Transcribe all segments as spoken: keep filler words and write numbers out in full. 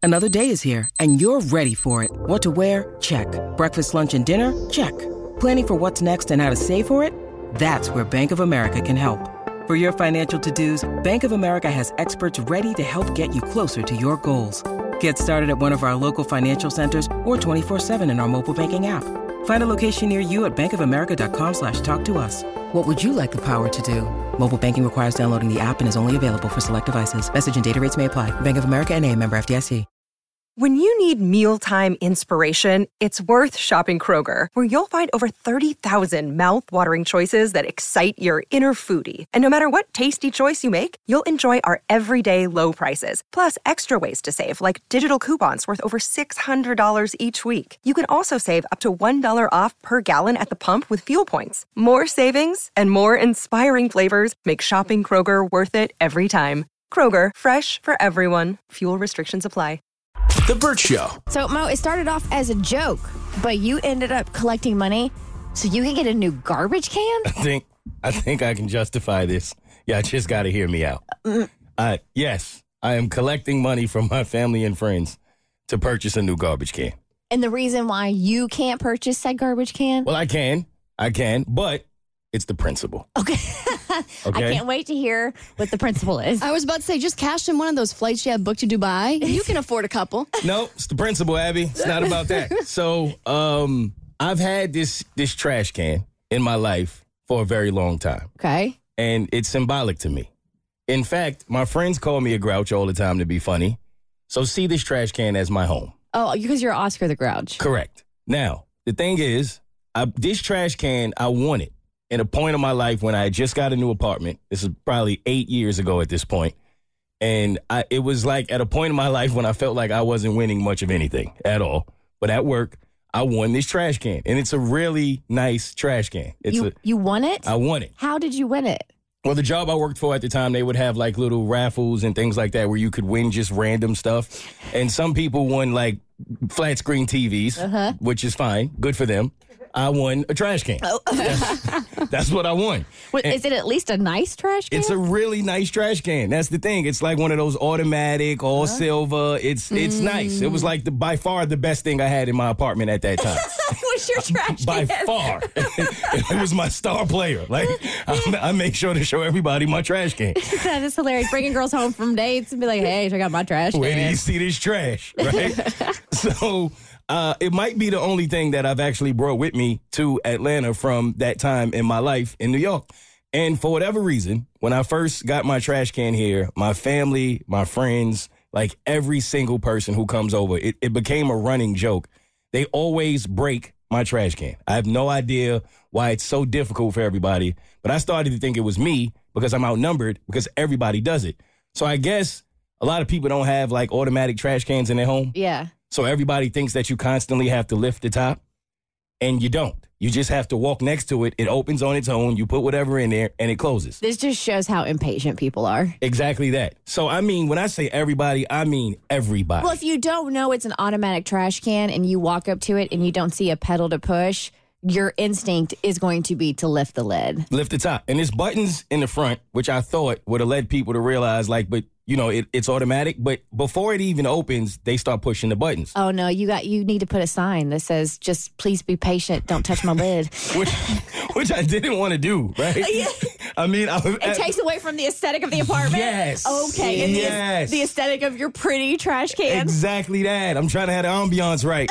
Another day is here, and you're ready for it. What to wear? Check. Breakfast, lunch, and dinner? Check. Planning for what's next and how to save for it? That's where Bank of America can help. For your financial to-dos, Bank of America has experts ready to help get you closer to your goals. Get started at one of our local financial centers or twenty-four seven in our mobile banking app. Find a location near you at bankofamerica.com slash talk to us. What would you like the power to do? Mobile banking requires downloading the app and is only available for select devices. Message and data rates may apply. Bank of America N A, member F D I C. When you need mealtime inspiration, it's worth shopping Kroger, where you'll find over thirty thousand mouth-watering choices that excite your inner foodie. And no matter what tasty choice you make, you'll enjoy our everyday low prices, plus extra ways to save, like digital coupons worth over six hundred dollars each week. You can also save up to one dollar off per gallon at the pump with fuel points. More savings and more inspiring flavors make shopping Kroger worth it every time. Kroger, fresh for everyone. Fuel restrictions apply. The Bert Show. So, Mo, it started off as a joke, but you ended up collecting money so you can get a new garbage can? I think I think I can justify this. Yeah, I just got to hear me out. Uh, yes, I am collecting money from my family and friends to purchase a new garbage can. And the reason why you can't purchase that garbage can? Well, I can. I can, but it's the principle. Okay. Okay. I can't wait to hear what the principle is. I was about to say, just cash in one of those flights you have booked to Dubai. You can afford a couple. No, it's the principle, Abby. It's not about that. So, um, I've had this this trash can in my life for a very long time. Okay. And it's symbolic to me. In fact, my friends call me a grouch all the time to be funny. So see this trash can as my home. Oh, because you're Oscar the Grouch. Correct. Now, the thing is, I, this trash can, I want it. In a point of my life when I had just got a new apartment. This is probably eight years ago at this point. And I, it was like at a point in my life when I felt like I wasn't winning much of anything at all. But at work, I won this trash can. And it's a really nice trash can. It's You, a, you won it? I won it. How did you win it? Well, the job I worked for at the time, they would have like little raffles and things like that where you could win just random stuff. And some people won like flat screen T Vs, uh-huh. which is fine. Good for them. I won a trash can. Oh. that's, that's what I won. What, is it at least a nice trash can? It's a really nice trash can. That's the thing. It's like one of those automatic, all huh? silver. It's it's mm. nice. It was like the by far the best thing I had in my apartment at that time. What's your trash by can? By far. It was my star player. Like, I, I make sure to show everybody my trash can. That is hilarious. Bringing girls home from dates and be like, hey, check out my trash can. Where do you see this trash, right? So... Uh, it might be the only thing that I've actually brought with me to Atlanta from that time in my life in New York. And for whatever reason, when I first got my trash can here, my family, my friends, like every single person who comes over, it, it became a running joke. They always break my trash can. I have no idea why it's so difficult for everybody, but I started to think it was me because I'm outnumbered because everybody does it. So I guess a lot of people don't have like automatic trash cans in their home. Yeah. So everybody thinks that you constantly have to lift the top, and you don't. You just have to walk next to it. It opens on its own. You put whatever in there, and it closes. This just shows how impatient people are. Exactly that. So, I mean, when I say everybody, I mean everybody. Well, if you don't know it's an automatic trash can and you walk up to it and you don't see a pedal to push, your instinct is going to be to lift the lid. Lift the top. And there's buttons in the front, which I thought would have led people to realize, like, but, you know, it, it's automatic. But before it even opens, they start pushing the buttons. Oh, no, you got you need to put a sign that says, just please be patient. Don't touch my lid. which, which I didn't want to do, right? Yeah. I mean, I, it I, takes away from the aesthetic of the apartment. Yes. Okay. And yes. The, the aesthetic of your pretty trash can. Exactly that. I'm trying to have the ambiance right.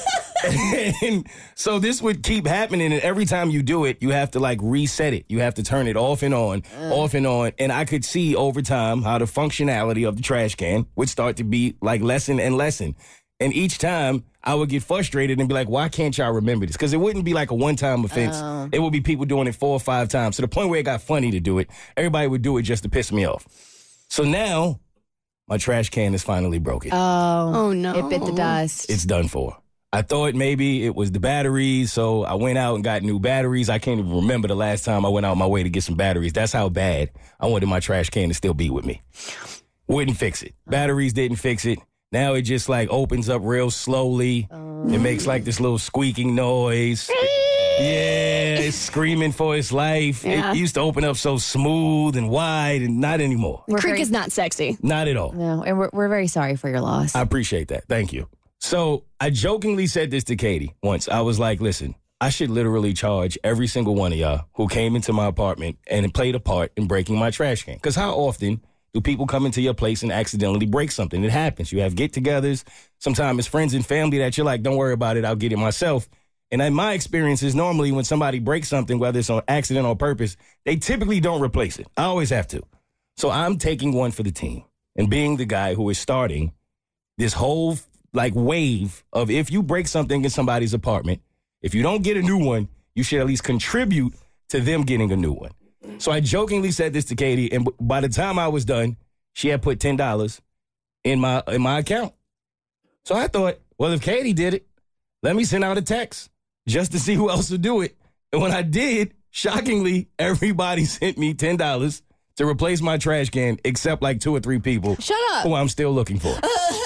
And so this would keep happening, and every time you do it, you have to like reset it. You have to turn it off and on, uh. off and on. And I could see over time how the functionality of the trash can would start to be like lessen and lessen. And each time I would get frustrated and be like, why can't y'all remember this? Because it wouldn't be like a one-time offense. Uh. It would be people doing it four or five times to the point where it got funny to do it. Everybody would do it just to piss me off. So now my trash can is finally broken. Oh, oh no. It bit the dust. It's done for. I thought maybe it was the batteries, so I went out and got new batteries. I can't even remember the last time I went out my way to get some batteries. That's how bad I wanted my trash can to still be with me. Wouldn't fix it. Batteries didn't fix it. Now it just like opens up real slowly. Um. It makes like this little squeaking noise. Yeah, it's screaming for its life. Yeah. It used to open up so smooth and wide, and not anymore. Creek very- is not sexy. Not at all. No, and we're, we're very sorry for your loss. I appreciate that. Thank you. So I jokingly said this to Katie once. I was like, listen, I should literally charge every single one of y'all who came into my apartment and played a part in breaking my trash can. Because how often do people come into your place and accidentally break something? It happens. You have get-togethers. Sometimes it's friends and family that you're like, don't worry about it, I'll get it myself. And in my experience is normally when somebody breaks something, whether it's on accident or purpose, they typically don't replace it. I always have to. So I'm taking one for the team and being the guy who is starting this whole like wave of if you break something in somebody's apartment, if you don't get a new one, you should at least contribute to them getting a new one. So I jokingly said this to Katie, and by the time I was done, she had put ten dollars in my in my account. So I thought, well, if Katie did it, let me send out a text just to see who else would do it. And when I did, shockingly, everybody sent me ten dollars to replace my trash can, except like two or three people. Shut up. Who I'm still looking for.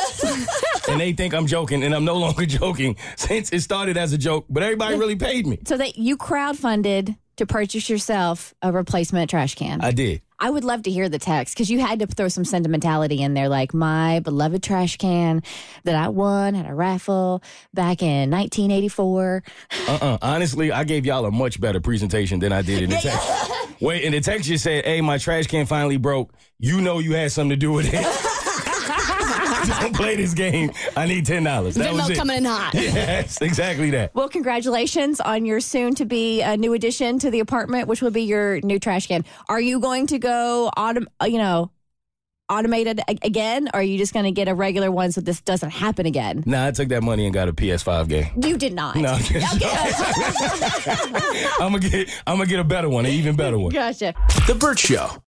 And they think I'm joking, and I'm no longer joking since it started as a joke, but everybody really paid me. So that you crowdfunded to purchase yourself a replacement trash can. I did. I would love to hear the text because you had to throw some sentimentality in there, like my beloved trash can that I won at a raffle back in nineteen eighty-four. Uh-uh. Honestly, I gave y'all a much better presentation than I did in the text. Wait, in the text you said, hey, my trash can finally broke. You know you had something to do with it. Don't play this game. I need ten dollars. That was Venmo it. coming in hot. Yes, exactly that. Well, congratulations on your soon-to-be uh, new addition to the apartment, which will be your new trash can. Are you going to go, autom- uh, you know, automated a- again, or are you just going to get a regular one so this doesn't happen again? Nah, I took that money and got a P S five game. You did not. No, I'm Okay. gonna get I'm gonna get a better one, an even better one. Gotcha. The Burt Show.